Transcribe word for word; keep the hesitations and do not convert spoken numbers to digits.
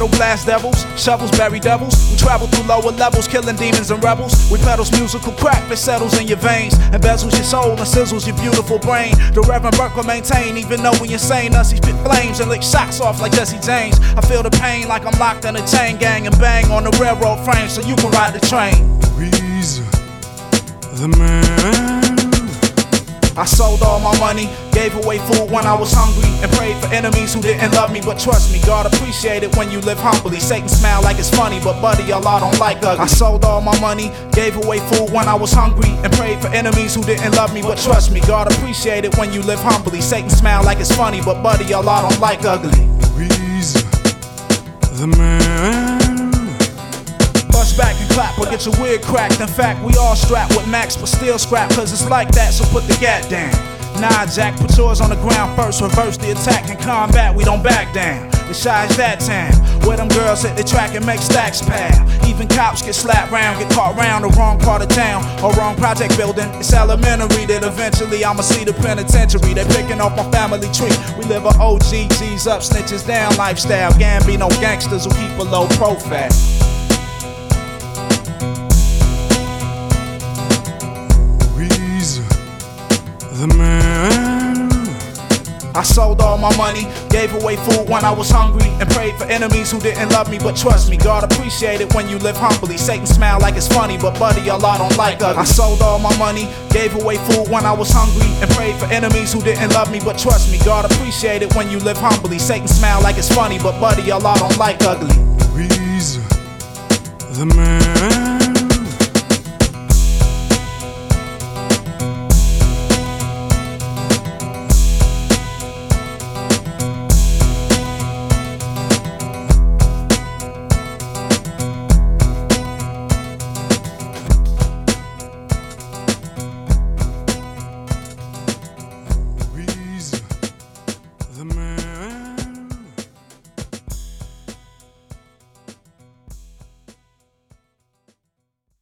glass devils, shovels bury devils. We travel through lower levels, killing demons and rebels. We pedals musical crack that settles in your veins, embezzles your soul and sizzles your beautiful brain. The Reverend Burke will maintain, even though we insane. Us, he spit flames and lick socks off like Jesse James. I feel the pain like I'm locked in a chain gang and bang on the railroad frame so you can ride the train. Weezy, the man. I sold all my money, gave away food when I was hungry, and prayed for enemies who didn't love me. But trust me, God appreciate it when you live humbly. Satan smile like it's funny, but buddy, Allah don't like ugly. I sold all my money, gave away food when I was hungry, and prayed for enemies who didn't love me. But trust me, God appreciate it when you live humbly. Satan smile like it's funny, but buddy, Allah don't like ugly. Weezy, the man. Bust back and clap or get your wig cracked. In fact, we all strapped with Max, but still scrap, cause it's like that, so put the gat down. Nah, Jack, put yours on the ground first. Reverse the attack in combat, we don't back down. The shy is that town, where them girls hit the track and make stacks pal. Even cops get slapped round, get caught round the wrong part of town or wrong project building. It's elementary that eventually I'ma see the penitentiary. They picking off my family tree. We live a O G, G's up, snitches down lifestyle. Gambino gangsters who keep a low profile. The man. I sold all my money, gave away food when I was hungry, and prayed for enemies who didn't love me. But trust me, God appreciate it when you live humbly. Satan smile like it's funny, but buddy, Allah don't like ugly. I sold all my money, gave away food when I was hungry, and prayed for enemies who didn't love me. But trust me, God appreciate it when you live humbly. Satan smile like it's funny, but buddy, Allah don't like ugly. Weezy, the man.